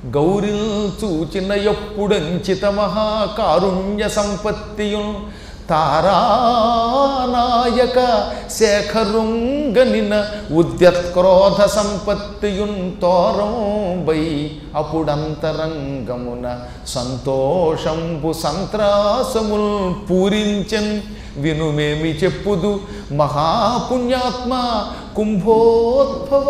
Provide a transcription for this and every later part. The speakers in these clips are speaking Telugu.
గౌరిల్ చూచిన ఎప్పుడంచిత మహాకారుణ్య సంపత్తియున్ తారానాయక శేఖరుంగనిన ఉద్యత్క్రోధ సంపత్తియున్ తోరంబై అప్పుడంతరంగమున సంతోషంబు సంత్రాసముల్ పూరించెన్ వినుమేమి చెప్పుదు మహాపుణ్యాత్మ కుంభోద్భవ.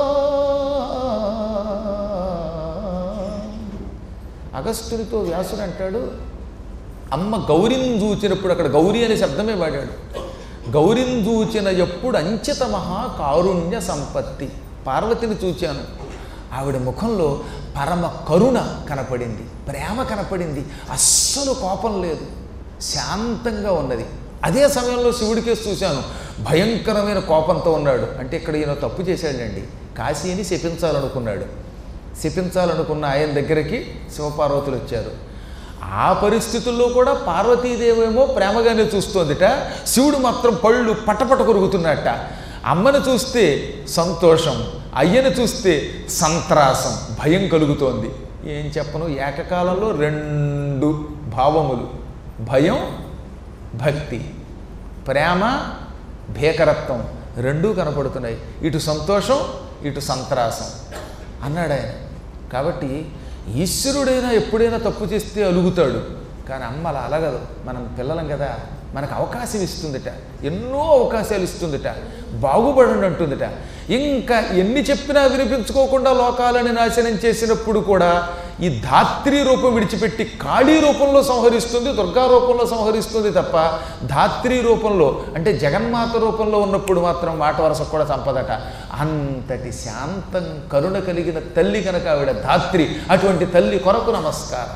అగస్త్యునితో వ్యాసుడు అంటాడు, అమ్మ గౌరిని చూచినప్పుడు, అక్కడ గౌరీ అనే శబ్దమే వాడాడు, గౌరిని చూచిన ఎప్పుడు అంచిత మహాకారుణ్య సంపత్తి. పార్వతిని చూచాను, ఆవిడ ముఖంలో పరమ కరుణ కనపడింది, ప్రేమ కనపడింది, అస్సలు కోపం లేదు, శాంతంగా ఉన్నది. అదే సమయంలో శివుడికేసి చూశాను, భయంకరమైన కోపంతో ఉన్నాడు. అంటే ఇక్కడ ఈయన తప్పు చేశాడండి, కాశీని శపించాలనుకున్నాడు. శపించాలనుకున్న ఆయన దగ్గరికి శివపార్వతులు వచ్చారు. ఆ పరిస్థితుల్లో కూడా పార్వతీదేవేమో ప్రేమగానే చూస్తోందిట, శివుడు మాత్రం పళ్ళు పటపట కొరుకుతున్నట్ట. అమ్మను చూస్తే సంతోషం, అయ్యను చూస్తే సంత్రాసం, భయం కలుగుతోంది. ఏం చెప్పను, ఏకకాలంలో రెండు భావములు, భయం భక్తి, ప్రేమ భీకరత్వం రెండూ కనపడుతున్నాయి. ఇటు సంతోషం, ఇటు సంత్రాసం అన్నాడు ఆయన. కాబట్టి ఈశ్వరుడైనా ఎప్పుడైనా తప్పు చేస్తే అలుగుతాడు, కానీ అమ్మ అలా అలగదు. మనం పిల్లలం కదా, మనకు అవకాశం ఇస్తుందిట, ఎన్నో అవకాశాలు ఇస్తుందిట, బాగుపడండి అంటుందిట. ఇంకా ఎన్ని చెప్పినా వినిపించుకోకుండా లోకాలని నాశనం చేసినప్పుడు కూడా ఈ ధాత్రి రూపం విడిచిపెట్టి కాళీ రూపంలో సంహరిస్తుంది, దుర్గా రూపంలో సంహరిస్తుంది తప్ప ధాత్రి రూపంలో అంటే జగన్మాత రూపంలో ఉన్నప్పుడు మాత్రం మాట వరసకు కూడా సంపదట. అంతటి శాంతం కరుణ కలిగిన తల్లి కనుక ఆవిడ ధాత్రి. అటువంటి తల్లి కొరకు నమస్కారం.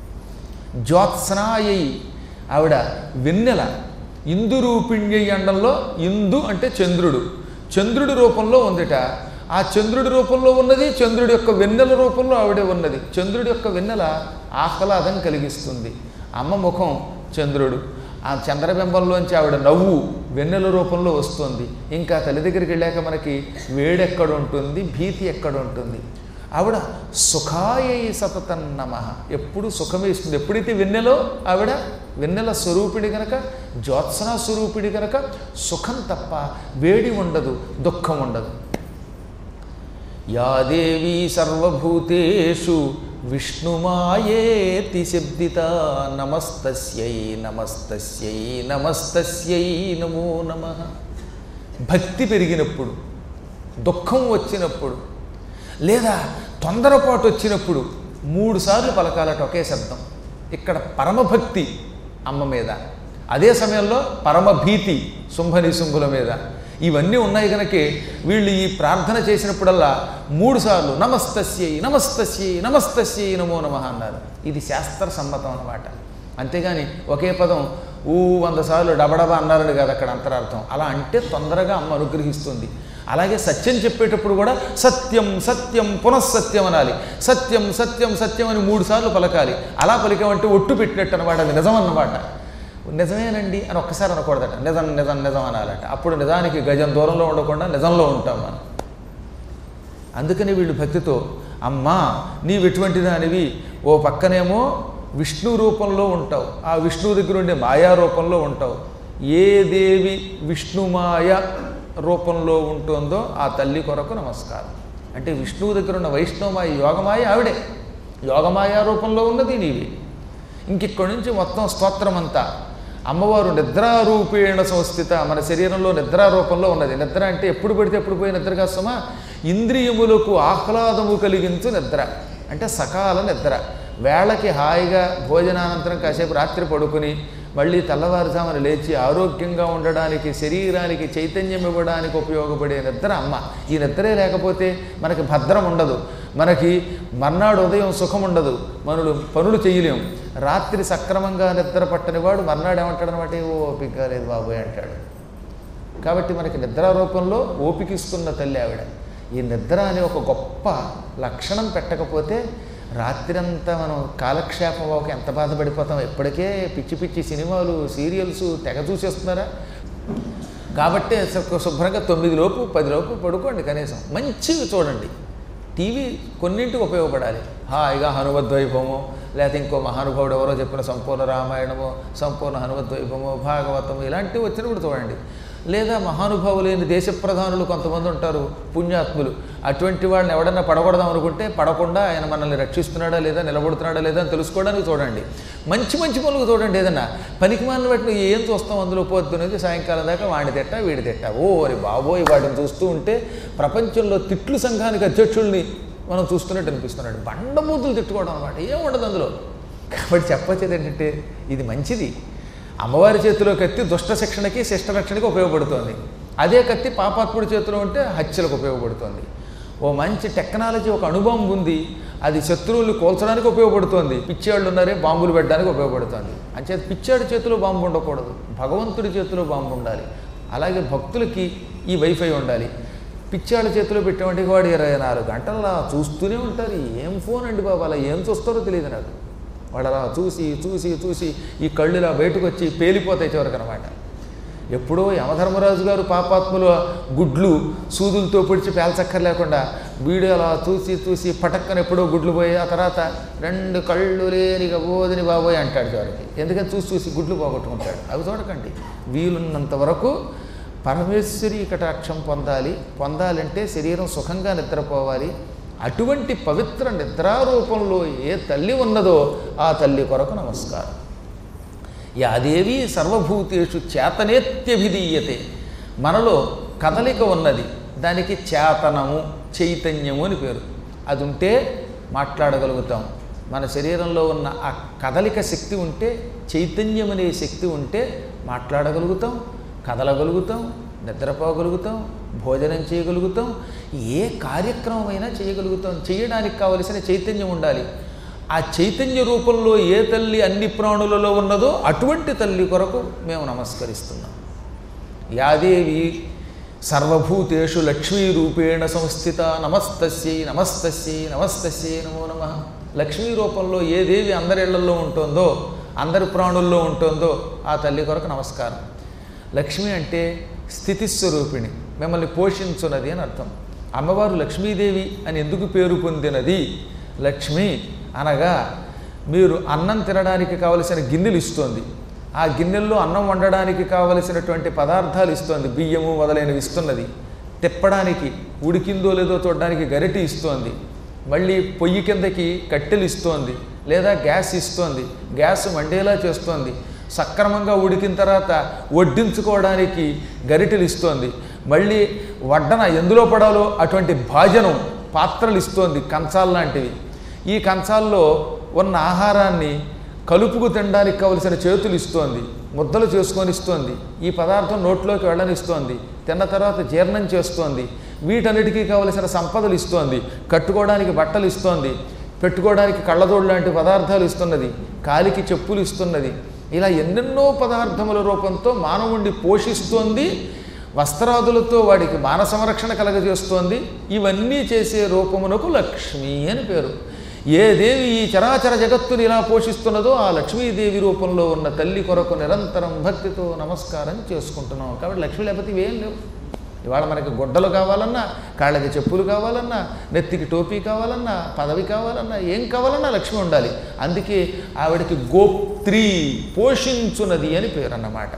జ్యోత్స్నాయై, ఆవిడ వెన్నెల, ఇందు రూపిణ్యై అండంలో ఇందు అంటే చంద్రుడు, చంద్రుడి రూపంలో ఉందిట. ఆ చంద్రుడి రూపంలో ఉన్నది, చంద్రుడి యొక్క వెన్నెల రూపంలో ఆవిడే ఉన్నది. చంద్రుడి యొక్క వెన్నెల ఆహ్లాదం కలిగిస్తుంది. అమ్మ ముఖం చంద్రుడు, ఆ చంద్రబింబంలోంచి ఆవిడ నవ్వు వెన్నెల రూపంలో వస్తుంది. ఇంకా తల్లి దగ్గరికి వెళ్ళాక మనకి వేడెక్కడ ఉంటుంది, భీతి ఎక్కడ ఉంటుంది. ఆవిడ సుఖాయై సతతం నమః, ఎప్పుడు సుఖమే ఇస్తుంది. ఎప్పుడైతే వెన్నెలో ఆవిడ వెన్నెల స్వరూపిడి గనక, జ్యోత్సనా స్వరూపిడి గనక సుఖం తప్ప వేడి ఉండదు, దుఃఖం ఉండదు. యా దేవీ సర్వభూతేషు విష్ణుమాయేతి శబ్దిత నమస్తస్యై నమస్తస్యై నమస్తస్యై నమో నమః. భక్తి పెరిగినప్పుడు, దుఃఖం వచ్చినప్పుడు, లేదా తొందరపాటు వచ్చినప్పుడు 3 సార్లు పలకాలట ఒకే శబ్దం. ఇక్కడ పరమభక్తి అమ్మ మీద, అదే సమయంలో పరమభీతి శుంభనిశుంభుల మీద. ఇవన్నీ ఉన్నాయి కనుకే వీళ్ళు ఈ ప్రార్థన చేసినప్పుడల్లా 3 సార్లు నమస్తస్యై నమస్తస్యై నమస్తస్యై నమో నమః అన్నారు. ఇది శాస్త్ర సమ్మతం అన్నమాట. అంతేగాని ఒకే పదం 100 సార్లు డబడబా అన్నారని కాదు అక్కడ అంతరార్థం. అలా అంటే తొందరగా అమ్మ అనుగ్రహిస్తుంది. అలాగే సత్యం చెప్పేటప్పుడు కూడా సత్యం సత్యం పునఃసత్యం అనాలి. సత్యం సత్యం సత్యం అని 3 సార్లు పలకాలి. అలా పలికామంటే ఒట్టు పెట్టినట్టు అనమాట, అది నిజం అన్నమాట. నిజమేనండి అని ఒక్కసారి అనకూడదట, నిజం నిజం నిజం అనాలట. అప్పుడు నిజానికి గజం దూరంలో ఉండకుండా నిజంలో ఉంటాం మనం. అందుకని వీళ్ళు భక్తితో అమ్మా నీవు ఎటువంటి దానివి, ఓ పక్కనేమో విష్ణు రూపంలో ఉంటావు, ఆ విష్ణువు దగ్గర ఉండే మాయా రూపంలో ఉంటావు. ఏ దేవి విష్ణుమాయ రూపంలో ఉంటుందో ఆ తల్లి కొరకు నమస్కారం. అంటే విష్ణువు దగ్గర ఉన్న వైష్ణవమాయ యోగమాయ ఆవిడే, యోగమాయ రూపంలో ఉన్నది నీవి. ఇంకిక్కడి నుంచి మొత్తం స్తోత్రం అంతా అమ్మవారు నిద్రారూపేణ సంస్థిత, మన శరీరంలో నిద్రారూపంలో ఉన్నది. నిద్ర అంటే ఎప్పుడు పడితే ఎప్పుడు పోయి నిద్ర కాస్తమా, ఇంద్రియములకు ఆహ్లాదము కలిగించు నిద్ర అంటే సకాల నిద్ర. వేళకి హాయిగా భోజనానంతరం కాసేపు రాత్రి పడుకుని మళ్ళీ తెల్లవారుజామున లేచి ఆరోగ్యంగా ఉండడానికి, శరీరానికి చైతన్యం ఇవ్వడానికి ఉపయోగపడే నిద్ర అమ్మ. ఈ నిద్రే లేకపోతే మనకి భద్రం ఉండదు, మనకి మర్నాడు ఉదయం సుఖం ఉండదు, పనులు చేయలేము. రాత్రి సక్రమంగా నిద్ర పట్టనివాడు మర్నాడు ఏమంటాడనమాట, ఓపిక లేదు బాబోయ్ అంటాడు. కాబట్టి మనకి నిద్రారూపంలో ఓపికిస్తున్న తల్లి ఆవిడ. ఈ నిద్ర అనే ఒక గొప్ప లక్షణం పెట్టకపోతే రాత్రంతా మనం కాలక్షేపం ఒక ఎంత బాధపడిపోతాం. ఇప్పటికే పిచ్చి పిచ్చి సినిమాలు సీరియల్స్ తెగ చూసేస్తున్నారా. కాబట్టి శుభ్రంగా 9 లోపు 10 లోపు పడుకోండి, కనీసం మంచివి చూడండి. టీవీ కొన్నింటికి ఉపయోగపడాలి. హాయిగా హనుమద్వైభవమో లేకపోతే ఇంకో మహానుభావుడు ఎవరో చెప్పిన సంపూర్ణ రామాయణమో సంపూర్ణ హనుమద్వైభవమో భాగవతము ఇలాంటివి వచ్చినప్పుడు చూడండి. లేదా మహానుభావులైన దేశ ప్రధానులు కొంతమంది ఉంటారు, పుణ్యాత్ములు. అటువంటి వాళ్ళని ఎవడన్నా పడగొడదాం అనుకుంటే పడకుండా ఆయన మనల్ని రక్షిస్తున్నాడా లేదా, నిలబడుతున్నాడా లేదా అని తెలుసుకోవడానికి చూడండి. మంచి మంచి పనులకు చూడండి. ఏదన్నా పనికి మాలిన వాటిని ఏం చూస్తాం అందులో పొద్దునేది సాయంకాలం దాకా వాడి తిట్టా వీడి తిట్టా. ఓరి బాబోయ్, వాటిని చూస్తూ ఉంటే ప్రపంచంలో తిట్లు సంఘానికి అధ్యక్షుల్ని మనం చూస్తున్నట్టు అనిపిస్తున్నాడు. బండమూతులు తిట్టుకోవడం అనమాట, ఏం ఉండదు అందులో. కాబట్టి చెప్పొచ్చేది ఏంటంటే ఇది మంచిది. అమ్మవారి చేతిలో కత్తి దుష్ట శిక్షణకి శిష్ట రక్షణకి ఉపయోగపడుతోంది. అదే కత్తి పాపాత్ముడి చేతిలో ఉంటే హత్యలకు ఉపయోగపడుతోంది. ఓ మంచి టెక్నాలజీ, ఒక అనుభవం ఉంది, అది శత్రువులు కోల్చడానికి ఉపయోగపడుతోంది. పిచ్చాళ్ళు ఉన్నారే బాంబులు పెట్టడానికి ఉపయోగపడుతుంది. అంచేత పిచ్చాడి చేతిలో బాంబు ఉండకూడదు, భగవంతుడి చేతిలో బాంబు ఉండాలి. అలాగే భక్తులకి ఈ వైఫై ఉండాలి. పిచ్చాళ్ళ చేతిలో పెట్టేవాడికి వాడు 24 గంటల చూస్తూనే ఉంటారు. ఏం ఫోన్ అండి బాబు, అలా ఏం చూస్తారో తెలియదు నాకు. వాడు అలా చూసి చూసి చూసి ఈ కళ్ళు ఇలా బయటకు వచ్చి పేలిపోతాయి చివరికి అనమాట. ఎప్పుడో యమధర్మరాజు గారు పాపాత్ముల గుడ్లు సూదులతో పొడిచి పేల్చక్కర్లేకుండా వీడు అలా చూసి చూసి పటక్కన ఎప్పుడో గుడ్లు పోయి ఆ తర్వాత 2 కళ్ళు లేనిగా బోదని బాబోయ్ అంటాడు చివరికి. ఎందుకని చూసి చూసి గుడ్లు పోగొట్టుకుంటాడు. అవి చూడకండి. వీలున్నంత వరకు పరమేశ్వరి కటాక్షం పొందాలంటే శరీరం సుఖంగా నిద్రపోవాలి. అటువంటి పవిత్ర నిద్రారూపంలో ఏ తల్లి ఉన్నదో ఆ తల్లి కొరకు నమస్కారం. యాదేవి సర్వభూతేషు చేతనేత్యభిధీయతే. మనలో కదలిక ఉన్నది, దానికి చేతనము చైతన్యము అని పేరు. అది ఉంటే మాట్లాడగలుగుతాం. మన శరీరంలో ఉన్న ఆ కదలిక శక్తి ఉంటే, చైతన్యం అనే శక్తి ఉంటే మాట్లాడగలుగుతాం, కదలగలుగుతాం, నిద్రపోగలుగుతాం, భోజనం చేయగలుగుతాం, ఏ కార్యక్రమమైనా చేయగలుగుతాం. చేయడానికి కావలసిన చైతన్యం ఉండాలి. ఆ చైతన్య రూపంలో ఏ తల్లి అన్ని ప్రాణులలో ఉన్నదో అటువంటి తల్లి కొరకు మేము నమస్కరిస్తున్నాం. యాదేవి సర్వభూతేషు లక్ష్మీ రూపేణ సంస్థిత నమస్తస్యై నమస్తస్యై నమస్తస్యై నమో నమః. లక్ష్మీ రూపంలో ఏ దేవి అందరి ఇళ్లలో ఉంటుందో, అందరి ప్రాణుల్లో ఉంటుందో ఆ తల్లి కొరకు నమస్కారం. లక్ష్మి అంటే స్థితిస్వరూపిణి, మిమ్మల్ని పోషించున్నది అని అర్థం. అమ్మవారు లక్ష్మీదేవి అని ఎందుకు పేరు పొందినది? లక్ష్మి అనగా మీరు అన్నం తినడానికి కావలసిన గిన్నెలు ఇస్తోంది, ఆ గిన్నెల్లో అన్నం వండడానికి కావలసినటువంటి పదార్థాలు ఇస్తోంది, బియ్యము మొదలైనవి ఇస్తున్నది. తిప్పడానికి ఉడికిందో లేదో చూడడానికి గరిటె ఇస్తోంది, మళ్ళీ పొయ్యి కిందకి కట్టెలు ఇస్తోంది, లేదా గ్యాస్ ఇస్తోంది, గ్యాస్ మండేలా చేస్తోంది. సక్రమంగా ఉడికిన తర్వాత వడ్డించుకోవడానికి గరిటెలు ఇస్తోంది, మళ్ళీ వడ్డన ఎందులో పడాలో అటువంటి భాజనం పాత్రలు ఇస్తోంది, కంచాలు లాంటివి. ఈ కంచాల్లో ఉన్న ఆహారాన్ని కలుపుకు తినడానికి కావలసిన చేతులు ఇస్తోంది, ముద్దలు చేసుకొని ఇస్తోంది, ఈ పదార్థం నోట్లోకి వెళ్ళనిస్తోంది, తిన్న తర్వాత జీర్ణం చేస్తోంది, వీటన్నిటికీ కావలసిన సంపదలు ఇస్తోంది, కట్టుకోవడానికి బట్టలు ఇస్తోంది, పెట్టుకోవడానికి కళ్ళజోడు లాంటి పదార్థాలు ఇస్తున్నది, కాలికి చెప్పులు ఇస్తున్నది. ఇలా ఎన్నెన్నో పదార్థముల రూపంతో మానవుణ్ణి పోషిస్తోంది, వస్త్రాదులతో వాడికి మాన సంరక్షణ కలగజేస్తోంది. ఇవన్నీ చేసే రూపమునకు లక్ష్మి అని పేరు. ఏ దేవి ఈ చరాచర జగత్తుని ఇలా పోషిస్తున్నదో ఆ లక్ష్మీదేవి రూపంలో ఉన్న తల్లి కొరకు నిరంతరం భక్తితో నమస్కారం చేసుకుంటున్నాం. కాబట్టి లక్ష్మి లేకపోతే ఇవేం లేవు. ఇవాళ మనకి గుడ్డలు కావాలన్నా, కాళ్ళకి చెప్పులు కావాలన్నా, నెత్తికి టోపీ కావాలన్నా, పదవి కావాలన్నా, ఏం కావాలన్నా లక్ష్మి ఉండాలి. అందుకే ఆవిడకి గోప్త్రి, పోషించున్నది అని పేరు అన్నమాట.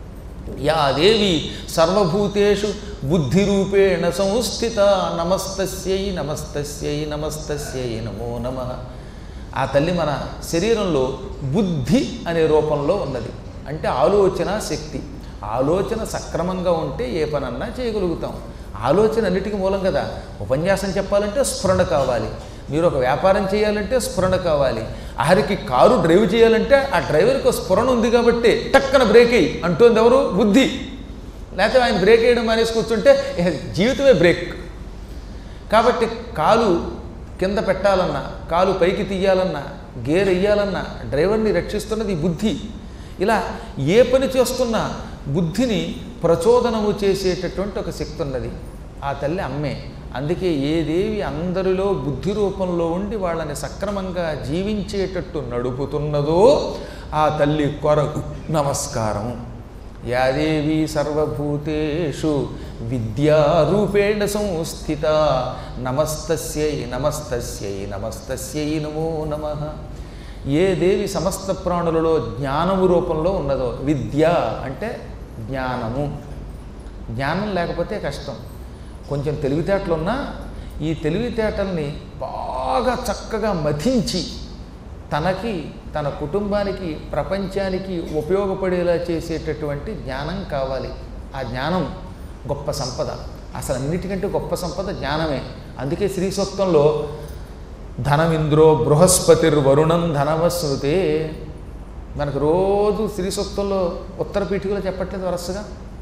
యా దేవి సర్వభూతేషు బుద్ధిరూపేణ సంస్థిత నమస్తస్యై నమస్తస్యై నమస్తస్యై నమో నమః. ఆ తల్లి మన శరీరంలో బుద్ధి అనే రూపంలో ఉన్నది. అంటే ఆలోచన శక్తి. ఆలోచన సక్రమంగా ఉంటే ఏ పనన్నా చేయగలుగుతాం. ఆలోచన అన్నిటికీ మూలం కదా. ఉపన్యాసం చెప్పాలంటే స్ఫురణ కావాలి, మీరు ఒక వ్యాపారం చేయాలంటే స్ఫురణ కావాలి, ఆఖరికి కారు డ్రైవ్ చేయాలంటే ఆ డ్రైవర్కి స్ఫురణ ఉంది కాబట్టి టక్కన బ్రేక్ అయ్యి అంటుంది ఎవరు? బుద్ధి. లేకపోతే ఆయన బ్రేక్ వేయడం మానేసి కూర్చుంటే జీవితమే బ్రేక్. కాబట్టి కాలు కింద పెట్టాలన్నా, కాలు పైకి తీయాలన్నా, గేర్ వేయాలన్నా డ్రైవర్ని రక్షిస్తున్నది బుద్ధి. ఇలా ఏ పని చేస్తున్నా బుద్ధిని ప్రచోదనము చేసేటటువంటి ఒక శక్తి ఉన్నది. ఆ తల్లి అమ్మే. అందుకే ఏ దేవి అందరిలో బుద్ధి రూపంలో ఉండి వాళ్ళని సక్రమంగా జీవించేటట్టు నడుపుతున్నదో ఆ తల్లి కొరకు నమస్కారం. యాదేవి సర్వభూతేషు విద్యారూపేణ సంస్థిత నమస్తస్యై నమస్తస్యై నమస్తస్యై నమో నమః. ఏ దేవి సమస్త ప్రాణులలో జ్ఞానము రూపంలో ఉన్నదో, విద్య అంటే జ్ఞానము. జ్ఞానం లేకపోతే కష్టం. కొంచెం తెలివితేటలున్నా ఈ తెలివితేటల్ని బాగా చక్కగా మథించి తనకి, తన కుటుంబానికి, ప్రపంచానికి ఉపయోగపడేలా చేసేటటువంటి జ్ఞానం కావాలి. ఆ జ్ఞానం గొప్ప సంపద. అసలు అన్నిటికంటే గొప్ప సంపద జ్ఞానమే. అందుకే శ్రీ సూక్తంలో ధనమింద్రో బృహస్పతిర్వరుణం ధనమశ్నుతే, మనకు రోజు శ్రీ సూక్తంలో ఉత్తర పీఠికలో చెప్పట్లేదు వరసగా.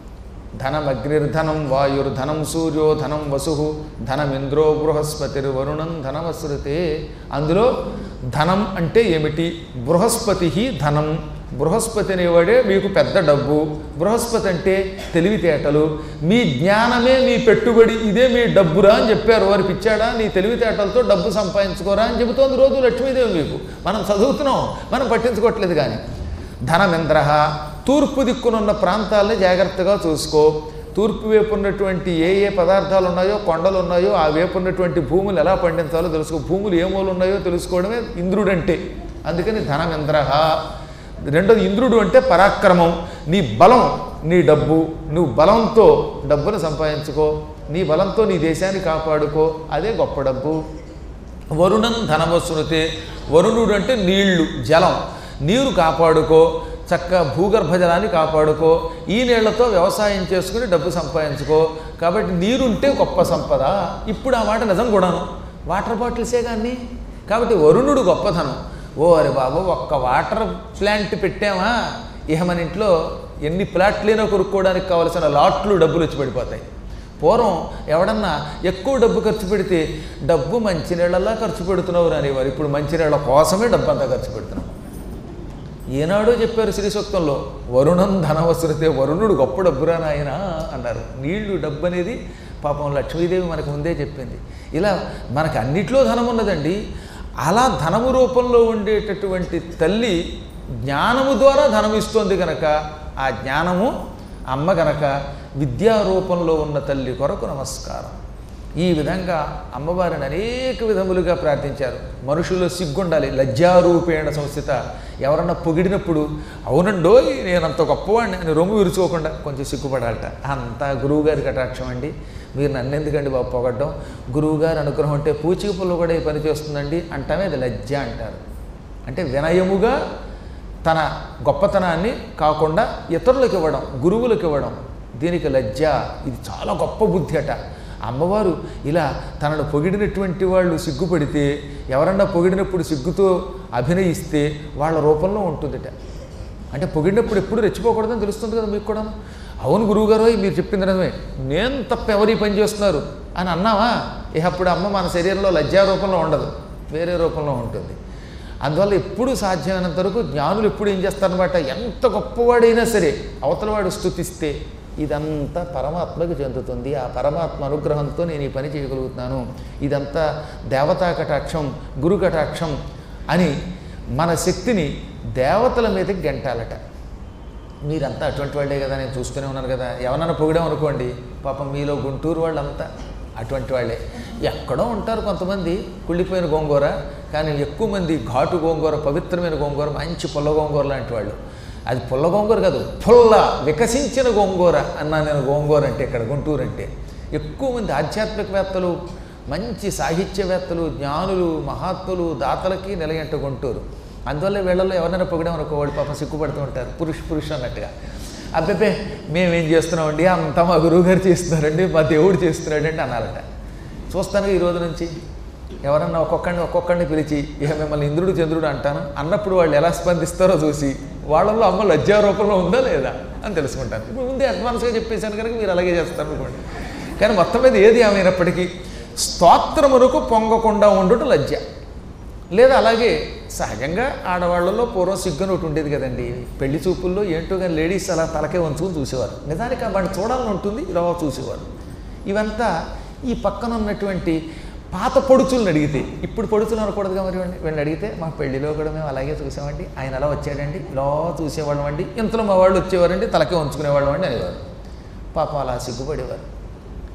ధనమగ్నిర్ధనం వాయుర్ధనం సూర్యో ధనం వసు ధనమింద్రో బృహస్పతిర్వరుణం ధనమశ్నుతే. అందులో ధనం అంటే ఏమిటి? బృహస్పతి ధనం. బృహస్పతి అనేవాడే మీకు పెద్ద డబ్బు. బృహస్పతి అంటే తెలివితేటలు. మీ జ్ఞానమే మీ పెట్టుబడి, ఇదే మీ డబ్బురా అని చెప్పారు. వారు పిచ్చాడా, నీ తెలివితేటలతో డబ్బు సంపాదించుకోరా అని చెబుతోంది రోజు లక్ష్మీదేవి మీకు. మనం చదువుతున్నాం, మనం పట్టించుకోవట్లేదు. కానీ ధనమింద్ర, తూర్పు దిక్కునున్న ప్రాంతాలని జాగ్రత్తగా చూసుకో. తూర్పు వైపు ఉన్నటువంటి ఏ ఏ పదార్థాలు ఉన్నాయో, కొండలు ఉన్నాయో, ఆ వైపు ఉన్నటువంటి భూములు ఎలా పండించాలో తెలుసుకో. భూములు ఏ మూలు ఉన్నాయో తెలుసుకోవడమే ఇంద్రుడంటే. అందుకని ధనమింద్ర. రెండోది ఇంద్రుడు అంటే పరాక్రమం. నీ బలం, నీ డబ్బు. నువ్వు బలంతో డబ్బును సంపాదించుకో, నీ బలంతో నీ దేశాన్ని కాపాడుకో, అదే గొప్ప డబ్బు. వరుణం ధనమశ్నుతే. వరుణుడు అంటే నీళ్లు, జలం. నీరు కాపాడుకో, చక్కగా భూగర్భ జలాన్ని కాపాడుకో, ఈ నీళ్లతో వ్యవసాయం చేసుకుని డబ్బు సంపాదించుకో. కాబట్టి నీరుంటే గొప్ప సంపద. ఇప్పుడు ఆ మాట నిజం కూడాను. వాటర్ బాటిల్సే కానీ. కాబట్టి వరుణుడు గొప్పధనం. ఓ అరే బాబు, ఒక్క వాటర్ ప్లాంట్ పెట్టామా ఇహ మన ఇంట్లో ఎన్ని ప్లాట్లైనా కొనుక్కోవడానికి కావలసిన లాట్లు డబ్బులు వచ్చి పడిపోతాయి. పూర్వం ఎవడన్నా ఎక్కువ డబ్బు ఖర్చు పెడితే డబ్బు మంచినీళ్ళలా ఖర్చు పెడుతున్నావు అనేవారు. ఇప్పుడు మంచినీళ్ళ కోసమే డబ్బు అంతా ఖర్చు పెడుతున్నాం. ఏనాడో చెప్పారు శ్రీ సూక్తంలో, వరుణం ధనవసరితే, వరుణుడు గొప్ప డబ్బురా నాయన అన్నారు. నీళ్లు, డబ్బు అనేది పాపం లక్ష్మీదేవి మనకు ముందే చెప్పింది. ఇలా మనకు అన్నిట్లో ధనం ఉన్నదండి. అలా ధనము రూపంలో ఉండేటటువంటి తల్లి జ్ఞానము ద్వారా ధనం ఇస్తోంది కనుక, ఆ జ్ఞానము అమ్మ కనుక విద్యారూపంలో ఉన్న తల్లి కొరకు నమస్కారం. ఈ విధంగా అమ్మవారిని అనేక విధములుగా ప్రార్థించారు. మనుషుల్లో సిగ్గుండాలి. లజ్జారూపేణ సంస్థిత. ఎవరన్నా పొగిడినప్పుడు అవునండో నేనంత గొప్పవాడిని అని రొమ్ము విరుచుకోకుండా కొంచెం సిగ్గుపడాలట. అంతా గురువుగారి కటాక్షం అండి. మీరు నన్ను ఎందుకండి బాబు పొగడ్డం? గురువుగారి అనుగ్రహం అంటే పూచిక పుల్ల కూడా ఈ పని చేస్తుందండి అంటామే, అది లజ్జ అంటారు. అంటే వినయముగా తన గొప్పతనాన్ని కాకుండా ఇతరులకు ఇవ్వడం, గురువులకు ఇవ్వడం, దీనికి లజ్జ. ఇది చాలా గొప్ప బుద్ధి అట. అమ్మవారు ఇలా తనను పొగిడినటువంటి వాళ్ళు సిగ్గుపడితే, ఎవరన్నా పొగిడినప్పుడు సిగ్గుతో అభినయిస్తే వాళ్ళ రూపంలో ఉంటుందట. అంటే పొగిడినప్పుడు ఎప్పుడు రెచ్చిపోకూడదని తెలుస్తుంది కదా మీకు కూడా. అవును గురువుగారు, మీరు చెప్పింది నిజమే, నేను తప్ప ఎవరి పని చేస్తున్నారు అని అన్నావా, అప్పుడు అమ్మ మన శరీరంలో లజ్జా రూపంలో ఉండదు, వేరే రూపంలో ఉంటుంది. అందువల్ల ఎప్పుడు సాధ్యమైనంత వరకు జ్ఞానులు ఎప్పుడు ఏం చేస్తారనమాట, ఎంత గొప్పవాడైనా సరే అవతలవాడు స్తుతిస్తే ఇదంతా పరమాత్మకి చెందుతుంది. ఆ పరమాత్మ అనుగ్రహంతో నేను ఈ పని చేయగలుగుతున్నాను, ఇదంతా దేవతా కటాక్షం, గురు కటాక్షం అని మన శక్తిని దేవతల మీదకి గెంటాలట. మీరంతా అటువంటి వాళ్ళే కదా, నేను చూస్తూనే ఉన్నాను కదా. ఎవరన్నా పొగిడాం అనుకోండి, పాపం మీలో గుంటూరు వాళ్ళంతా అటువంటి వాళ్ళే. ఎక్కడో ఉంటారు కొంతమంది కుళ్ళిపోయిన గోంగూర, కానీ ఎక్కువ మంది ఘాటు గోంగూర, పవిత్రమైన గోంగూర, మంచి పుల్ల గోంగూర లాంటి వాళ్ళు. అది పుల్ల గోంగూర కాదు, పుల్ల వికసించిన గోంగూర అన్నా నేను. గోంగూర అంటే ఇక్కడ గుంటూరు అంటే ఎక్కువ మంది ఆధ్యాత్మికవేత్తలు, మంచి సాహిత్యవేత్తలు, జ్ఞానులు, మహాత్ములు, దాతలకి నిలయంట గుంటూరు. అందువల్ల వీళ్ళల్లో ఎవరైనా పొగిడామనుకో వాళ్ళు పాపం సిగ్గుపడుతూ ఉంటారు, పురుష అన్నట్టుగా. అబ్బే మేమేం చేస్తున్నామండి, అంతా మా గురువుగారు చేస్తున్నారండి, మా దేవుడు చేస్తున్నాడండి అనాలట. చూస్తాను ఈ రోజు నుంచి ఎవరన్నా ఒక్కొక్కడిని పిలిచి ఇక మిమ్మల్ని ఇంద్రుడు చంద్రుడు అంటాను అన్నప్పుడు వాళ్ళు ఎలా స్పందిస్తారో చూసి వాళ్ళల్లో అమ్మ లజ్జారూపంలో ఉందా లేదా అని తెలుసుకుంటాను. ఇప్పుడు ముందే అడ్వాన్స్గా చెప్పేశాను కనుక మీరు అలాగే చేస్తారు అనుకోండి. కానీ మొత్తం మీద ఏది ఏమైనప్పటికీ స్తోత్రమునకు పొంగకుండా ఉండటం లజ్జ. లేదా అలాగే సహజంగా ఆడవాళ్లలో పూర్వం సిగ్గుని ఒకటి ఉండేది కదండి. పెళ్లి చూపుల్లో ఏంటో కానీ లేడీస్ అలా తలకే వంచుకుని చూసేవారు. నిజానికి వాడిని చూడాలని ఉంటుంది, ఇలా చూసేవారు. ఇవంతా ఈ పక్కన ఉన్నటువంటి పాత పొడుచులను అడిగితే, ఇప్పుడు పొడుచులు అనకూడదుగా మరి వీళ్ళని అడిగితే, మా పెళ్లిలో కూడా మేము అలాగే చూసామండి, ఆయన అలా వచ్చాడండి, ఇలా చూసేవాళ్ళం అండి, ఇంతలో మా వాళ్ళు వచ్చేవారండి, తలకే ఉంచుకునేవాళ్ళం అండి అనేవారు. పాపం అలా సిగ్గుపడేవారు.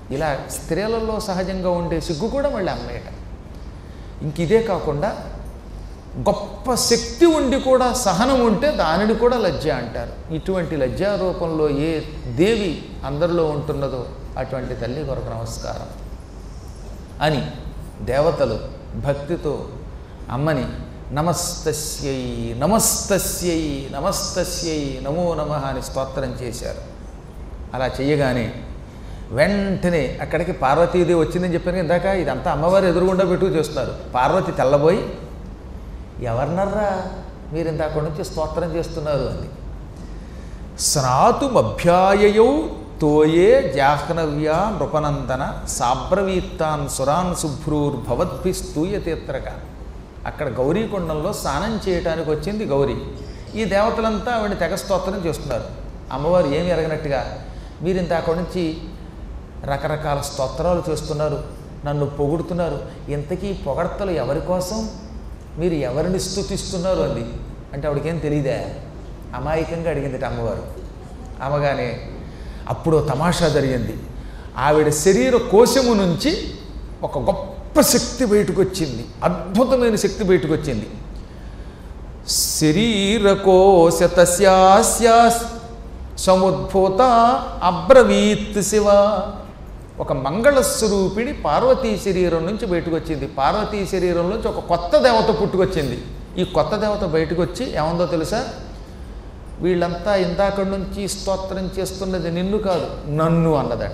ఇలా స్త్రీలలో సహజంగా ఉండే సిగ్గు కూడా మళ్ళీ అమ్మేయట. ఇంక ఇదే కాకుండా గొప్ప శక్తి ఉండి కూడా సహనం ఉంటే దానిని కూడా లజ్జ అంటారు. ఇటువంటి లజ్జా రూపంలో ఏ దేవి అందరిలో ఉంటున్నదో అటువంటి తల్లి కొరకు నమస్కారం అని దేవతలు భక్తితో అమ్మని నమస్తస్యై నమస్తస్యై నమస్తస్యై నమో నమః అని స్తోత్రం చేశారు. అలా చెయ్యగానే వెంటనే అక్కడికి పార్వతీదేవి వచ్చిందని చెప్పాను ఇందాక. ఇదంతా అమ్మవారు ఎదురుగుండా పెట్టుకు చేస్తున్నారు. పార్వతి తెల్లబోయి, ఎవరినర్రా మీరు ఇంత అక్కడి నుంచి స్తోత్రం చేస్తున్నారు అంది. స్నాతుమభ్యాయయౌ తోయే జాహ్నవ్యా నృపనందన సాబ్రవీత్తాన్ సురాన్ శుభ్రూర్భవద్భి స్తూయతీత్రక. అక్కడ గౌరీకొండంలో స్నానం చేయటానికి వచ్చింది గౌరీ. ఈ దేవతలంతా ఆవిడ తెగ స్తోత్రం చేస్తున్నారు. అమ్మవారు ఏమి ఎరగనట్టుగా, మీరు ఇంత అక్కడి నుంచి రకరకాల స్తోత్రాలు చేస్తున్నారు, నన్ను పొగుడుతున్నారు, ఇంతకీ పొగడ్తలు ఎవరి కోసం, మీరు ఎవరిని స్తుతిస్తున్నారు అంది. అంటే ఆవిడకేం తెలియదే, అమాయకంగా అడిగింది అమ్మవారు. అమ్మగానే అప్పుడు తమాషా జరిగింది. ఆవిడ శరీర కోశము నుంచి ఒక గొప్ప శక్తి బయటకు వచ్చింది, అద్భుతమైన శక్తి బయటకు వచ్చింది. శరీరకోశ తస్యాస్య సముద్భూత అబ్రవీత్ శివ. ఒక మంగళస్వరూపిణి పార్వతీ శరీరం నుంచి బయటకు వచ్చింది. పార్వతీ శరీరం నుంచి ఒక కొత్త దేవత పుట్టుకొచ్చింది. ఈ కొత్త దేవత బయటకు వచ్చి ఏముందో తెలుసా, వీళ్ళంతా ఇందాకడి నుంచి స్తోత్రం చేస్తున్నది నిన్ను కాదు నన్ను అన్నదట.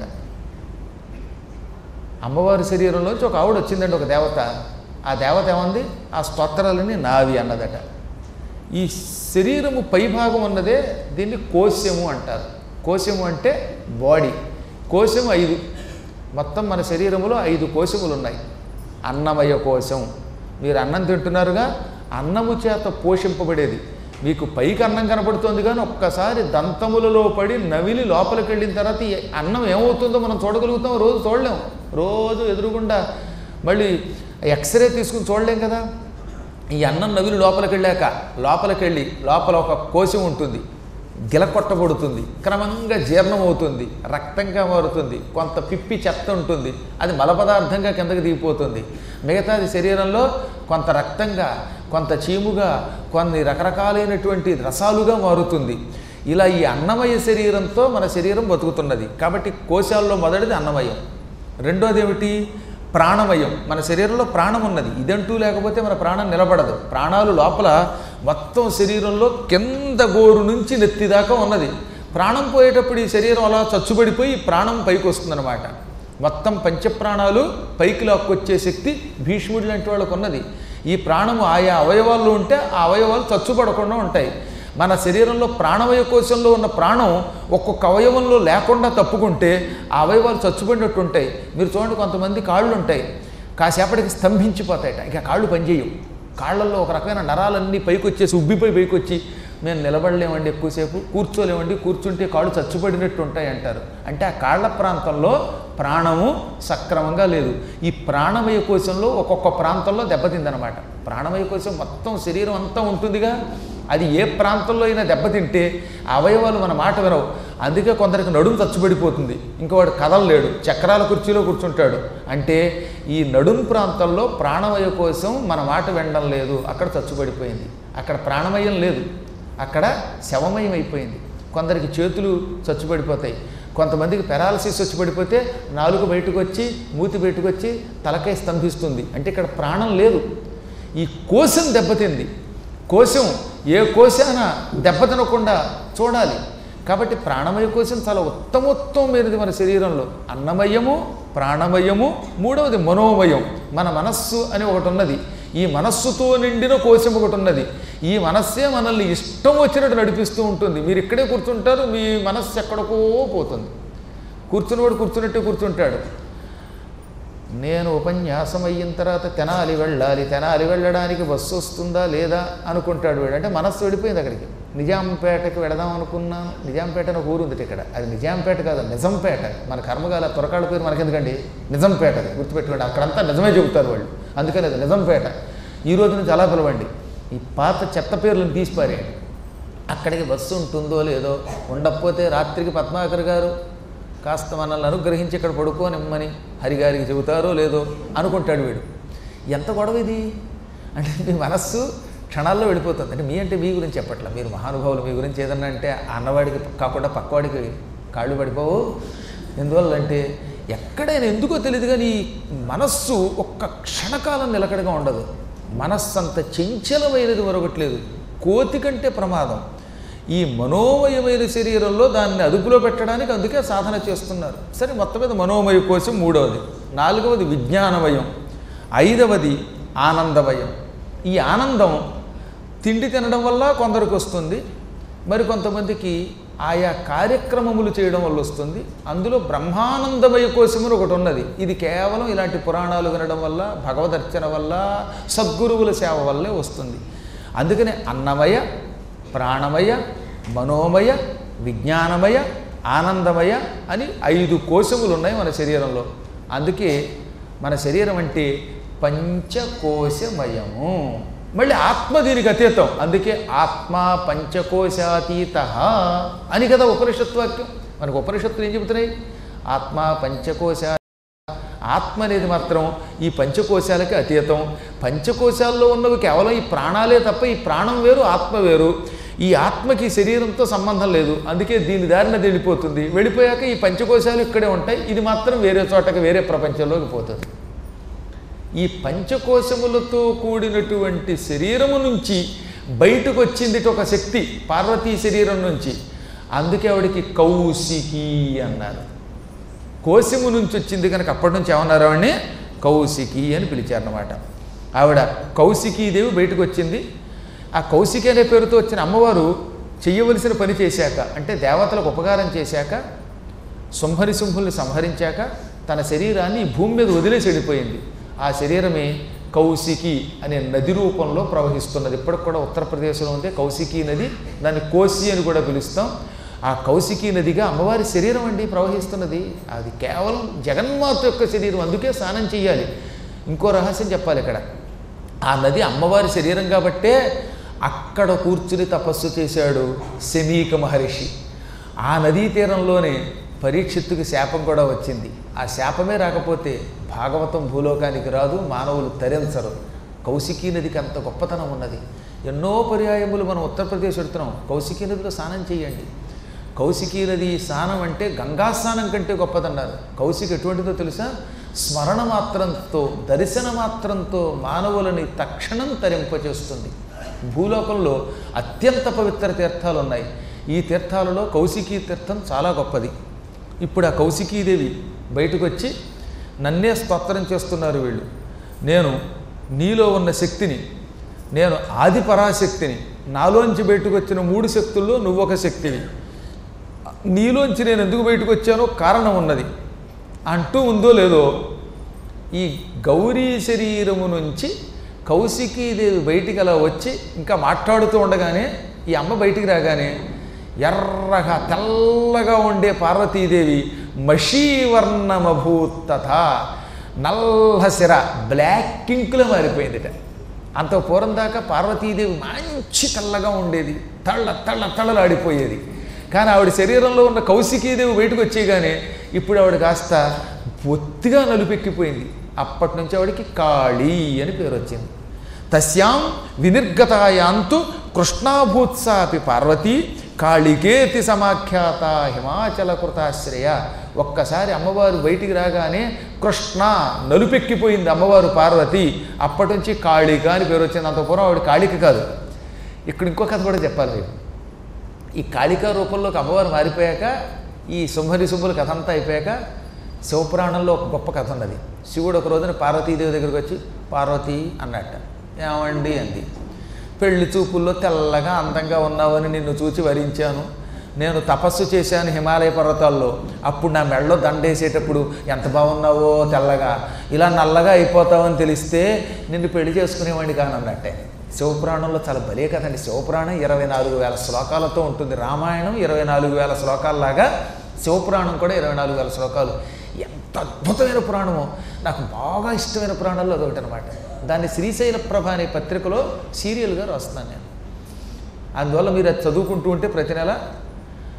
అమ్మవారి శరీరంలోంచి ఒక ఆవిడ వచ్చిందండి, ఒక దేవత. ఆ దేవత ఏమంది, ఆ స్తోత్రాలని నావి అన్నదట. ఈ శరీరము పైభాగం ఉన్నదే దీన్ని కోశము అంటారు. కోశము అంటే బాడీ. కోశము 5. మొత్తం మన శరీరములో 5 కోశములు ఉన్నాయి. అన్నమయ కోశం, మీరు అన్నం తింటున్నారుగా, అన్నము చేత పోషింపబడేది. మీకు పైకి అన్నం కనపడుతుంది కానీ ఒక్కసారి దంతములలో పడి నవిలి లోపలికి వెళ్ళిన తర్వాత ఈ అన్నం ఏమవుతుందో మనం చూడగలుగుతాం, రోజు చూడలేం. రోజు ఎదురుగుండా మళ్ళీ ఎక్స్రే తీసుకుని చూడలేం కదా. ఈ అన్నం నవిలి లోపలికి వెళ్ళాక లోపల ఒక కోశం ఉంటుంది, గిలకొట్టబడుతుంది, క్రమంగా జీర్ణమవుతుంది, రక్తంగా మారుతుంది, కొంత పిప్పి చెత్త ఉంటుంది, అది మల పదార్థంగా కిందకి దిగిపోతుంది. మిగతాది శరీరంలో కొంత రక్తంగా, కొంత చీముగా, కొన్ని రకరకాలైనటువంటి రసాలుగా మారుతుంది. ఇలా ఈ అన్నమయ శరీరంతో మన శరీరం బతుకుతున్నది. కాబట్టి కోశాల్లో మొదటిది అన్నమయం. రెండోది ఏమిటి, ప్రాణమయం. మన శరీరంలో ప్రాణం ఉన్నది, ఇదంటూ లేకపోతే మన ప్రాణం నిలబడదు. ప్రాణాలు లోపల మొత్తం శరీరంలో కింద గోరు నుంచి నెత్తిదాకా ఉన్నది. ప్రాణం పోయేటప్పుడు ఈ శరీరం అలా చచ్చుబడిపోయి ప్రాణం పైకి వస్తుందన్నమాట. మొత్తం పంచప్రాణాలు పైకి లాక్కొచ్చే శక్తి భీష్ముడి లాంటి వాళ్ళకు ఉన్నది. ఈ ప్రాణము ఆయా అవయవాల్లో ఉంటే ఆ అవయవాలు చచ్చుపడకుండా ఉంటాయి. మన శరీరంలో ప్రాణమయ కోశంలో ఉన్న ప్రాణం ఒక్కొక్క అవయవంలో లేకుండా తప్పుకుంటే ఆ అవయవాలు చచ్చుపడినట్టు ఉంటాయి. మీరు చూడండి, కొంతమంది కాళ్ళు ఉంటాయి, కాసేపటికి స్తంభించిపోతాయట, ఇక కాళ్ళు పనిచేయవు. కాళ్ళల్లో ఒక రకమైన నరాలన్నీ పైకి వచ్చేసి ఉబ్బిపోయి పైకి వచ్చి మేము నిలబడలేమండి, ఎక్కువసేపు కూర్చోలేమండి, కూర్చుంటే కాళ్ళు చచ్చుపడినట్టు ఉంటాయి అంటారు. అంటే ఆ కాళ్ళ ప్రాంతంలో ప్రాణము సక్రమంగా లేదు. ఈ ప్రాణమయ కోశంలో ఒక్కొక్క ప్రాంతంలో దెబ్బతిందనమాట. ప్రాణమయ కోశం మొత్తం శరీరం అంతా ఉంటుందిగా, అది ఏ ప్రాంతంలో అయినా దెబ్బతింటే అవయవాలు మన మాట వినవు. అందుకే కొందరికి నడుము చచ్చుబడిపోతుంది, ఇంకోవాడు కదలలేడు, చక్రాల కుర్చీలో కూర్చుంటాడు. అంటే ఈ నడుము ప్రాంతంలో ప్రాణమయ కోశం మన మాట వినడం లేదు, అక్కడ చచ్చుబడిపోయింది. అక్కడ ప్రాణమయం లేదు, అక్కడ శవమయం అయిపోయింది. కొందరికి చేతులు చచ్చుబడిపోతాయి, కొంతమందికి పెరాలసిస్ వచ్చి పడిపోతే నాలుక బయటకు వచ్చి, మూతి బయటకు వచ్చి, తలకాయ స్తంభిస్తుంది. అంటే ఇక్కడ ప్రాణం లేదు, ఈ కోశం దెబ్బతింది. కోశం ఏ కోశాన దెబ్బతినకుండా చూడాలి. కాబట్టి ప్రాణమయ కోశం చాలా ఉత్తమోత్తమైనది మన శరీరంలో. అన్నమయము, ప్రాణమయము, మూడవది మనోమయం. మన మనస్సు అని ఒకటి ఉన్నది, ఈ మనస్సుతో నిండిన కోశం ఒకటి ఉన్నది. ఈ మనస్సే మనల్ని ఇష్టం వచ్చినట్టు నడిపిస్తూ ఉంటుంది. మీరు ఇక్కడే కూర్చుంటారు, మీ మనస్సు ఎక్కడికో పోతుంది. కూర్చున్నవాడు కూర్చున్నట్టే కూర్చుంటాడు. నేను ఉపన్యాసం అయిన తర్వాత తెనాలి వెళ్ళడానికి బస్సు వస్తుందా లేదా అనుకుంటాడు వీడు. అంటే మనస్సు వెళ్ళిపోయింది అక్కడికి. నిజాంపేటకి వెళదాం అనుకున్నాను. నిజాంపేట అని ఒక ఊరు ఉంది ఇక్కడ, అది నిజాంపేట కాదు, నిజంపేట. మన కర్మగాల త్వరకాళ్ళ పేరు మనకెందుకండి, నిజంపేట గుర్తుపెట్టుకోండి. అక్కడంతా నిజమే చెబుతారు వాళ్ళు, అందుకని అది నిజంపేట. ఈ రోజు నుంచి అలా పిలవండి. ఈ పాత చెత్త పేర్లను తీసిపారేయండి. అక్కడికి బస్సు ఉంటుందో లేదో, ఉండకపోతే రాత్రికి పద్మాకర్ గారు కాస్త మనల్ని అనుగ్రహించి ఇక్కడ పడుకోనిమ్మని హరిగారికి చెబుతారో లేదో అనుకుంటాడు వీడు. ఎంత గొడవ ఇది అంటే మీ మనస్సు క్షణాల్లో వెళ్ళిపోతుంది. అంటే మీ గురించి చెప్పట్లా, మీరు మహానుభావులు, మీ గురించి ఏదన్నా అంటే అన్నవాడికి కాకుండా పక్కవాడికి కాళ్ళు పడిపోవు. ఎందువల్లంటే ఎక్కడైనా ఎందుకో తెలియదు కానీ మనస్సు ఒక్క క్షణకాలం నిలకడగా ఉండదు. మనస్సు అంత చంచలమైనది మరొకట్లేదు. కోతి కంటే ప్రమాదం. ఈ మనోమయమైన శరీరంలో దాన్ని అదుపులో పెట్టడానికి అందుకే సాధన చేస్తున్నారు. సరే, మొత్తం మీద మనోమయ కోశం 3వది, 4వది విజ్ఞానమయం, 5వది ఆనందమయం. ఈ ఆనందం తిండి తినడం వల్ల కొందరికి వస్తుంది, మరి కొంతమందికి ఆయా కార్యక్రమములు చేయడం వల్ల వస్తుంది. అందులో బ్రహ్మానందమయ కోశమును ఒకటి ఉన్నది. ఇది కేవలం ఇలాంటి పురాణాలు వినడం వల్ల, భగవదర్చన వల్ల, సద్గురువుల సేవ వల్లే వస్తుంది. అందుకనే అన్నమయ, ప్రాణమయ, మనోమయ, విజ్ఞానమయ, ఆనందమయ అని 5 కోశములు ఉన్నాయి మన శరీరంలో. అందుకే మన శరీరం అంటే పంచకోశమయము. మళ్ళీ ఆత్మ దీనికి అతీతం. అందుకే ఆత్మ పంచకోశాతీత అని కదా ఉపనిషత్తు వాక్యం. మనకు ఉపనిషత్తులు ఏం చెబుతున్నాయి? ఆత్మ పంచకోశ. ఆత్మ అనేది మాత్రం ఈ పంచకోశాలకి అతీతం. పంచకోశాల్లో ఉన్నవి కేవలం ఈ ప్రాణాలే తప్ప ఈ ప్రాణం వేరు, ఆత్మ వేరు. ఈ ఆత్మకి శరీరంతో సంబంధం లేదు. అందుకే దీని దారిన వెళ్ళిపోతుంది. వెళ్ళిపోయాక ఈ పంచకోశాలు ఇక్కడే ఉంటాయి. ఇది మాత్రం వేరే చోటకి, వేరే ప్రపంచంలోకి పోతుంది. ఈ పంచకోశములతో కూడినటువంటి శరీరము నుంచి బయటకు వచ్చింది ఒక శక్తి, పార్వతీ శరీరం నుంచి. అందుకే ఆవిడికి కౌశికి అన్నారు. కోశము నుంచి వచ్చింది కనుక అప్పటి నుంచి ఏమన్నారు? ఆవిడని కౌశికి అని పిలిచారన్నమాట. ఆవిడ కౌశికీదేవి బయటకు వచ్చింది. ఆ కౌశికి అనే పేరుతో వచ్చిన అమ్మవారు చెయ్యవలసిన పని చేశాక, అంటే దేవతలకు ఉపకారం చేశాక, శుంభుల్ని సంహరించాక తన శరీరాన్ని భూమి మీద వదిలేసి వెళ్ళిపోయింది. ఆ శరీరమే కౌశికి అనే నది రూపంలో ప్రవహిస్తున్నది. ఇప్పటికి కూడా ఉత్తరప్రదేశ్లో ఉండే కౌశికీ నది, దాన్ని కోసి అని కూడా పిలుస్తాం. ఆ కౌశికీ నదిగా అమ్మవారి శరీరం అండి ప్రవహిస్తున్నది. అది కేవలం జగన్మాత యొక్క శరీరం. అందుకే స్నానం చేయాలి. ఇంకో రహస్యం చెప్పాలి ఇక్కడ. ఆ నది అమ్మవారి శరీరం కాబట్టే అక్కడ కూర్చుని తపస్సు చేశాడు శమీక మహర్షి. ఆ నదీ తీరంలోనే పరీక్షిత్తుకి శాపం కూడా వచ్చింది. ఆ శాపమే రాకపోతే భాగవతం భూలోకానికి రాదు, మానవులు తరించరు. కౌశికీ నదికి అంత గొప్పతనం ఉన్నది. ఎన్నో పర్యాయములు మనం ఉత్తరప్రదేశ్ వెళ్తున్నాం. కౌశికీ నదిలో స్నానం చేయండి. కౌశికీ నది స్నానం అంటే గంగా స్నానం కంటే గొప్పదన్నారు. కౌశికి ఎటువంటిదో తెలుసా? స్మరణ మాత్రంతో, దర్శన మాత్రంతో మానవులని తక్షణం తరింపచేస్తుంది. భూలోకంలో అత్యంత పవిత్ర తీర్థాలు ఉన్నాయి. ఈ తీర్థాలలో కౌశికీ తీర్థం చాలా గొప్పది. ఇప్పుడు ఆ కౌశికీదేవి బయటకు వచ్చి నన్నే స్తోత్రం చేస్తున్నారు వీళ్ళు. నేను నీలో ఉన్న శక్తిని, నేను ఆది పరాశక్తిని, నాలోంచి బయటకు వచ్చిన 3 శక్తుల్లో నువ్వొక శక్తివి. నీలోంచి నేను ఎందుకు బయటకు వచ్చానో కారణం ఉన్నది అంటూ ఉందో లేదో, ఈ గౌరీ శరీరము నుంచి కౌశికీదేవి బయటికి అలా వచ్చి ఇంకా మాట్లాడుతూ ఉండగానే ఈ అమ్మ బయటికి రాగానే ఎర్రగా తెల్లగా ఉండే పార్వతీదేవి మషీవర్ణమభూతథ, నల్లశిర బ్లాక్ ఇంకులో మారిపోయిందిట. అంత పూర్వం దాకా పార్వతీదేవి మంచి తెల్లగా ఉండేది, తళ్ళలాడిపోయేది. కానీ ఆవిడ శరీరంలో ఉన్న కౌశికీదేవి బయటకు వచ్చేయగానే ఇప్పుడు ఆవిడ కాస్త బొత్తిగా నలుపెక్కిపోయింది. అప్పటి నుంచి ఆవిడకి కాళీ అని పేరు వచ్చింది. తస్యాం వినిర్గతాయాంతు కృష్ణాభూత్సాపి పార్వతీ కాళికేతి సమాఖ్యాత హిమాచల కృతాశ్రయ. ఒక్కసారి అమ్మవారు బయటికి రాగానే కృష్ణ నలుపెక్కిపోయింది అమ్మవారు పార్వతి. అప్పటి నుంచి కాళిక అని పేరు వచ్చింది. అంత పూర్వం ఆవిడ కాళిక కాదు. ఇక్కడ ఇంకో కథ కూడా చెప్పాలి మీకు. ఈ కాళికా రూపంలోకి అమ్మవారు మారిపోయాక, ఈ శుంభుల కథ అంతా అయిపోయాక శివపురాణంలో ఒక గొప్ప కథ ఉన్నది. శివుడు ఒక రోజున పార్వతీదేవి దగ్గరికి వచ్చి పార్వతి అన్నట్ట. ఏమండి అంది. పెళ్లి చూపుల్లో తెల్లగా అందంగా ఉన్నావని నిన్ను చూచి వరించాను. నేను తపస్సు చేశాను హిమాలయ పర్వతాల్లో. అప్పుడు నా మెడలో దండేసేటప్పుడు ఎంత బాగున్నావో తెల్లగా, ఇలా నల్లగా అయిపోతావని తెలిస్తే నిన్ను పెళ్లి చేసుకునేవాడిని కానన్నట్టే. శివపురాణంలో చాలా భలే కదండి. శివపురాణం 24,000 శ్లోకాలతో ఉంటుంది. రామాయణం 24,000 శ్లోకాలలాగా శివపురాణం కూడా 24,000 శ్లోకాలు. ఎంత అద్భుతమైన పురాణమో! నాకు బాగా ఇష్టమైన పురాణాల్లో అదొకటి అనమాట. దాన్ని శ్రీశైల ప్రభ అనే పత్రికలో సీరియల్గా రాస్తున్నాను నేను. అందువల్ల మీరు అది చదువుకుంటూ ఉంటే ప్రతి నెల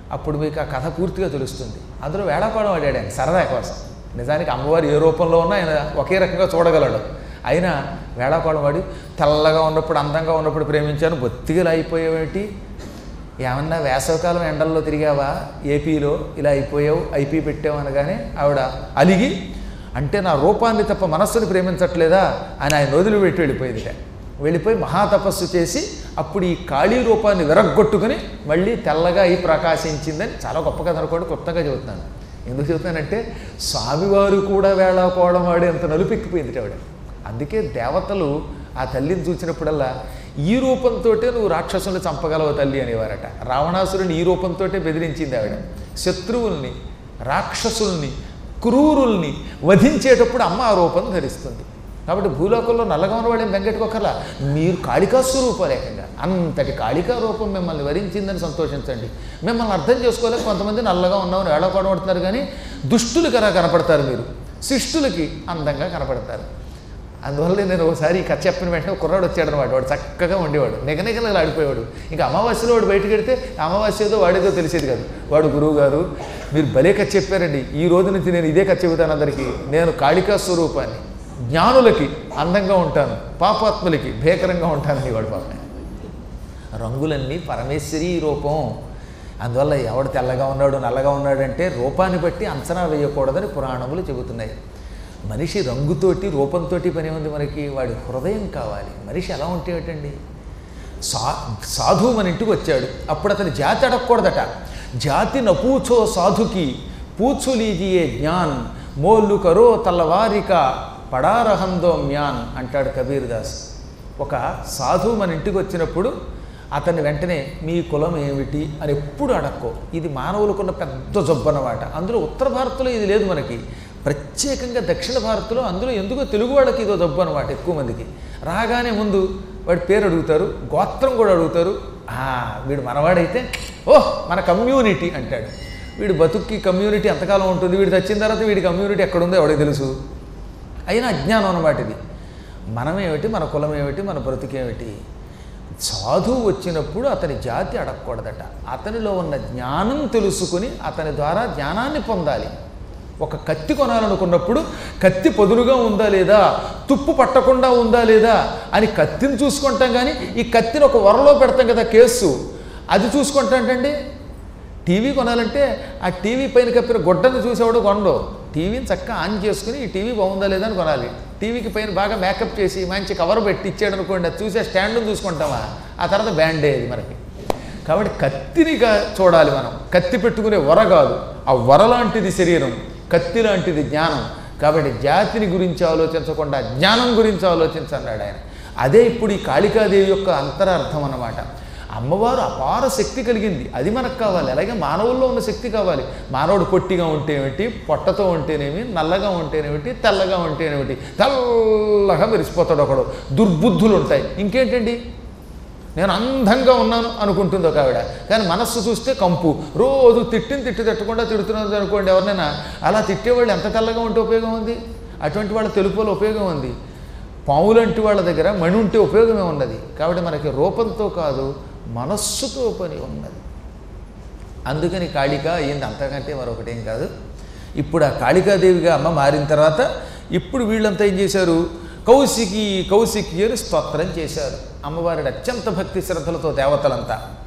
అప్పుడు మీకు ఆ కథ పూర్తిగా తెలుస్తుంది. అందులో వేళాకోళం ఆడాడు ఆయన సరదా కోసం. నిజానికి అమ్మవారు ఏ రూపంలో ఉన్నా ఆయన ఒకే రకంగా చూడగలడు. అయినా వేళాకోళం వాడి తెల్లగా ఉన్నప్పుడు అందంగా ఉన్నప్పుడు ప్రేమించాను, బొత్తిగా అయిపోయావేంటి, ఏమన్నా వేసవకాలం ఎండల్లో తిరిగావా ఏపీలో ఇలా అయిపోయావు, ఐపీ పెట్టావు అనగానే ఆవిడ అలిగి, అంటే నా రూపాన్ని తప్ప మనస్సుని ప్రేమించట్లేదా అని ఆయన వదిలి పెట్టి వెళ్ళిపోయిందిట. వెళ్ళిపోయి మహాతపస్సు చేసి అప్పుడు ఈ కాళీ రూపాన్ని విరగ్గొట్టుకుని మళ్ళీ తెల్లగా అయి ప్రకాశించిందని చాలా గొప్ప కథ అనుకోండి. కొత్తగా చెబుతున్నాను. ఎందుకు చెబుతానంటే స్వామివారు కూడా వేళాకోవడం వాడి అంత నలుపెక్కిపోయింది ఆవిడ. అందుకే దేవతలు ఆ తల్లిని చూసినప్పుడల్లా ఈ రూపంతో నువ్వు రాక్షసుల్ని చంపగలవు తల్లి అనేవారట. రావణాసురుని ఈ రూపంతో బెదిరించింది ఆవిడ. శత్రువుల్ని, రాక్షసుల్ని, క్రూరుల్ని వధించేటప్పుడు అమ్మ ఆ రూపం ధరిస్తుంది. కాబట్టి భూలోకంలో నల్లగా ఉన్నవాళ్ళేం వెంకటకొకర్లా, మీరు కాళికా స్వరూపలేకంగా అంతటి కాళికా రూపం మిమ్మల్ని వరించిందని సంతోషించండి. మిమ్మల్ని అర్థం చేసుకోలేక కొంతమంది నల్లగా ఉన్నామని వేళాకోవడం పడుతున్నారు, కానీ దుష్టులకి అలా కనపడతారు, మీరు శిష్టులకి అందంగా కనపడతారు. అందువల్ల నేను ఒకసారి కథ చెప్పిన వెంటనే కుర్రాడు వచ్చాడు అనమాట. వాడు చక్కగా ఉండేవాడు, నిగనిగలు ఆడిపోయేవాడు. ఇంకా అమావాస్యలో వాడు బయటకు వెడితే అమావాస్య ఏదో వాడేదో తెలిసేది కాదు. వాడు గురువు గారు మీరు భలే కథ చెప్పారండి, ఈ రోజు నుంచి నేను ఇదే కథ చెబుతాను అందరికీ, నేను కాళికా స్వరూపాన్ని, జ్ఞానులకి అందంగా ఉంటాను, పాపాత్ములకి భీకరంగా ఉంటానని వాడు పాప. రంగులన్నీ పరమేశ్వరి రూపం. అందువల్ల ఎవడు తెల్లగా ఉన్నాడు నల్లగా ఉన్నాడంటే రూపాన్ని బట్టి అంచనా వేయకూడదని పురాణములు చెబుతున్నాయి. మనిషి రంగుతోటి రూపంతో పని ఉంది మనకి, వాడి హృదయం కావాలి. మనిషి ఎలా ఉంటే ఏటండి, సాధువు మన ఇంటికి వచ్చాడు, అప్పుడు అతని జాతి అడగకూడదట. జాతి నపూచో సాధుకి పూచులీజియే జ్ఞాన్ మోల్లు కరో తల్లవారిక పడారహందో మ్యాన్ అంటాడు కబీర్ దాస్. ఒక సాధువు మన ఇంటికి వచ్చినప్పుడు అతన్ని వెంటనే మీ కులం ఏమిటి అని ఎప్పుడు అడక్కో. ఇది మానవులకున్న పెద్ద జబ్బు అన్నమాట. అందులో ఉత్తర భారత్లో ఇది లేదు మనకి, ప్రత్యేకంగా దక్షిణ భారత్లో, అందులో ఎందుకో తెలుగు వాళ్ళకి ఇదో జబ్బు అనమాట. ఎక్కువ మందికి రాగానే ముందు వాడి పేరు అడుగుతారు, గోత్రం కూడా అడుగుతారు. వీడు మనవాడైతే ఓహ్ మన కమ్యూనిటీ అంటాడు. వీడు బతుక్కి కమ్యూనిటీ ఎంతకాలం ఉంటుంది, వీడు చచ్చిన తర్వాత వీడి కమ్యూనిటీ ఎక్కడుందో ఎవడికి తెలుసు. అయినా అజ్ఞానం అన్నమాట ఇది. మనమేమిటి, మన కులం ఏమిటి, మన బ్రతుకేమిటి. సాధువు వచ్చినప్పుడు అతని జాతి అడగకూడదట. అతనిలో ఉన్న జ్ఞానం తెలుసుకుని అతని ద్వారా జ్ఞానాన్ని పొందాలి. ఒక కత్తి కొనాలనుకున్నప్పుడు కత్తి పొదులుగా ఉందా లేదా, తుప్పు పట్టకుండా ఉందా లేదా అని కత్తిని చూసుకుంటాం, కానీ ఈ కత్తిని ఒక వరలో పెడతాం కదా కేసు, అది చూసుకుంటాంటండి. టీవీ కొనాలంటే ఆ టీవీ పైన కప్పిన గుడ్డను చూసేవాడు కొనడు. టీవీని చక్కగా ఆన్ చేసుకుని ఈ టీవీ బాగుందా లేదా అని కొనాలి. టీవీకి పైన బాగా మేకప్ చేసి మంచి కవర్ పెట్టి ఇచ్చాడు అనుకోండి, అది చూసే స్టాండ్ని చూసుకుంటామా, ఆ తర్వాత బ్యాండేది మనకి. కాబట్టి కత్తినిగా చూడాలి మనం, కత్తి పెట్టుకునే వర కాదు. ఆ వర లాంటిది శరీరం, కత్తి లాంటిది జ్ఞానం. కాబట్టి జాతిని గురించి ఆలోచించకుండా జ్ఞానం గురించి ఆలోచించన్నాడు ఆయన. అదే ఇప్పుడు ఈ కాళికాదేవి యొక్క అంతరార్థం అన్నమాట. అమ్మవారు అపార శక్తి కలిగింది, అది మనకు కావాలి. అలాగే మానవుల్లో ఉన్న శక్తి కావాలి. మానవుడు పొట్టిగా ఉంటే ఏమిటి, పొట్టతో ఉంటేనేమి, నల్లగా ఉంటేనేమిటి, తెల్లగా ఉంటేనేమిటి, తెల్లగా మెరిసిపోతాడు ఒకడు. దుర్బుద్ధులు ఉంటాయి. ఇంకేంటండి, నేను అందంగా ఉన్నాను అనుకుంటుంది ఒక ఆవిడ, కానీ మనస్సు చూస్తే కంపు. రోజు తిట్టి తిట్టకుండా తిడుతున్నది అనుకోండి ఎవరినైనా, అలా తిట్టేవాళ్ళు ఎంత తెల్లగా ఉంటే ఉపయోగం ఉంది? అటువంటి వాళ్ళ తెలుపులో ఉపయోగం ఉంది. పావులంటి వాళ్ళ దగ్గర మణి ఉంటే ఉపయోగమే ఉన్నది. కాబట్టి మనకి రూపంతో కాదు, మనస్సుతో పని ఉన్నది. అందుకని కాళిక అయ్యింది, అంతకంటే మరొకటేం కాదు. ఇప్పుడు ఆ కాళికాదేవిగా అమ్మ మారిన తర్వాత ఇప్పుడు వీళ్ళంతా ఏం చేశారు, కౌశికి కౌశికి అని స్తోత్రం చేశారు. అమ్మవారిని అత్యంత భక్తి శ్రద్ధలతో దేవతలంతా